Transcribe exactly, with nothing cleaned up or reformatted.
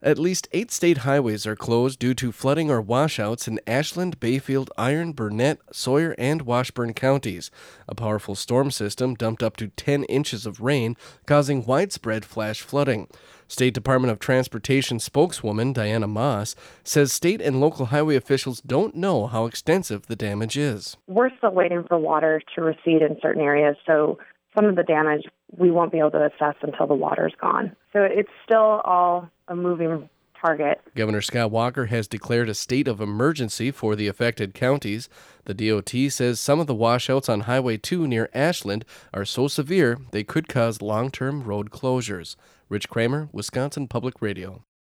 At least eight state highways are closed due to flooding or washouts in Ashland, Bayfield, Iron, Burnett, Sawyer, and Washburn counties. A powerful storm system dumped up to ten inches of rain, causing widespread flash flooding. State Department of Transportation spokeswoman Diana Moss says state and local highway officials don't know how extensive the damage is. We're still waiting for water to recede in certain areas, so some of the damage we won't be able to assess until the water's gone. So it's still all a moving target. Governor Scott Walker has declared a state of emergency for the affected counties. The D O T says some of the washouts on Highway two near Ashland are so severe they could cause long-term road closures. Rich Kramer, Wisconsin Public Radio.